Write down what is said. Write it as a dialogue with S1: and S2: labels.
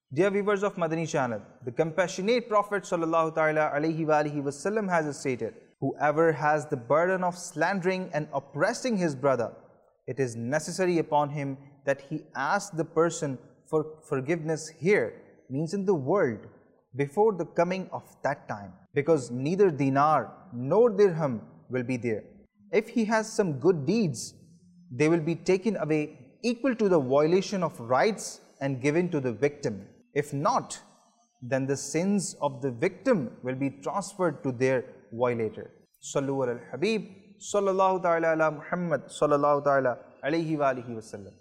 S1: Dear viewers of Madani channel, the compassionate Prophet sallallahu ta'ala alayhi wa alihi wasallam has stated, whoever has the burden of slandering and oppressing his brother, it is necessary upon him that he ask the person for forgiveness here, means in the world, before the coming of that time, because neither dinar nor dirham will be there. If he has some good deeds, they will be taken away equal to the violation of rights and given to the victim. If not, then the sins of the victim will be transferred to their violator. Sallu ala al-Habib, sallallahu ta'ala ala Muhammad, sallallahu ta'ala alayhi wa alihi wa sallam.